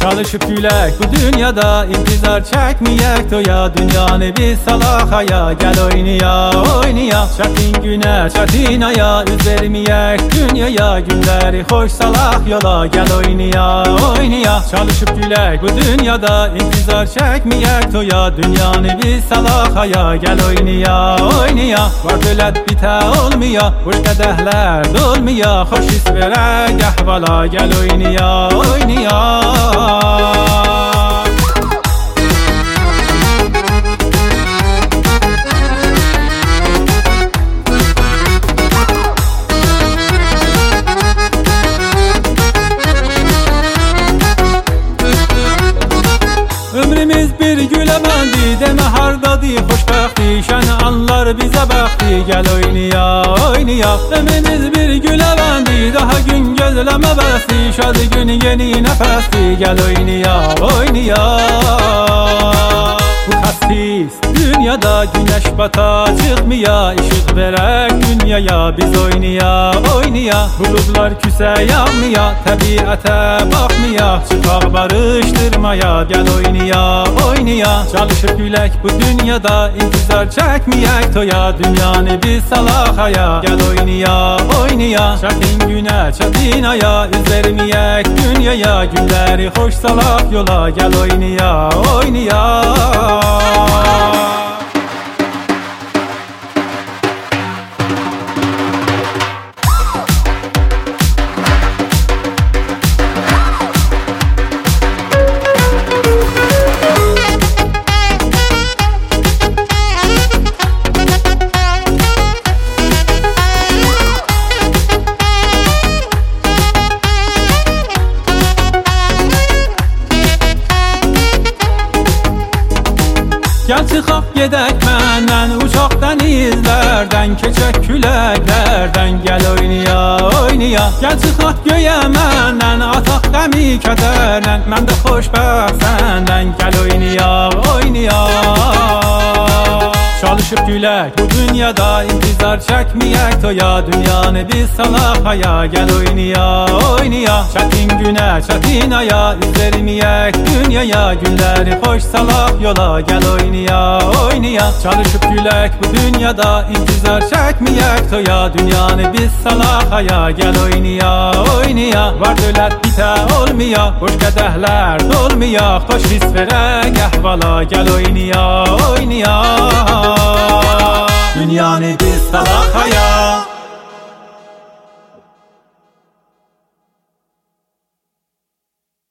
Çalışıp gülek bu dünyada, intizar çekmeyek toya. Dünyanı biz salahaya, gel oynaya oynaya. Çetin güne çetin aya, üzermeyek dünyaya. Günleri hoş salah yola, gel oynaya oynaya. Çalışıp gülek bu dünyada, intizar çekmeyek toya. Dünyanı biz salahaya, gel oynaya oynaya. Var dövlet bite olmaya, hoş kadehler dolmaya. Hoş his verek ahvala, gel oynaya oynaya. Ömrümüz bir gülemendi, deme hardadı hoşbəxti. Şən anlar bize bəxti, gel oynaya oynaya. Ömrümüz bir gülemendi, daha gün gözleme bəsti. Şadı gün yeni nəfəsti, gel oynaya oynaya. Bu xəsis dünyada güneş bata çıkmaya. Işık verek dünyaya, biz oynaya oynaya. Bulutlar küse yanmaya, təbiətə baxmaya. Çıkaq barıştırmaya, gel oynaya oynaya. Çalışıp gülek bu dünyada, intizar çekmeyek toya. Dünyanı biz salahaya, gel oynaya oynaya. Çetin güne çetin aya, üzermeyek dünyaya. Günleri hoş salah yola, gel oynaya oynaya. Gel çıxaq gedək məndən, uçaq dənizlərdən. Keçək küləklərdən, gəl oynaya oynaya. Gel çıxaq göyə məndən, ataq qəmi kədərlə. Mən də xoşbəxt səndən, gəl oynaya oynaya. Çalışıp gülek bu dünyada, intizar çekmeyek toya. Dünyanı biz salahaya, gel oynaya oynaya. Çetin güne çetin aya, üzermeyek dünyaya. Günleri hoş salah yola, gel oynaya oynaya. Çalışıp gülek bu dünyada, intizar çekmeyek toya. Dünyanı biz salahaya, gel oynaya oynaya. Var dövlet bite olmaya, hoş kadehler dolmaya. Hoş his verek ahvala, gel oynaya oynaya. Dünyanı biz salahaya,